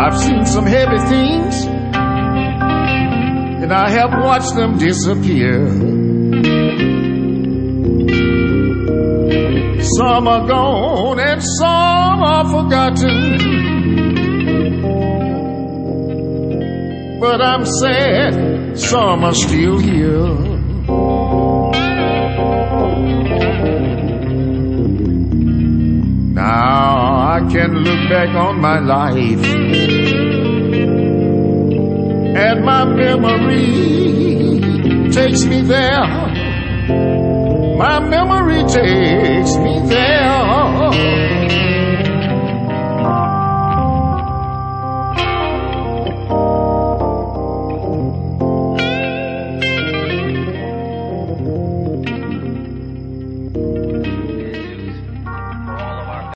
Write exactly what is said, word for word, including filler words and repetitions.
I've seen some heavy things, and I have watched them disappear. Some are gone and some are forgotten, but I'm sad some are still here. Now I can look back on my life, and my memory takes me there. My memory takes me there.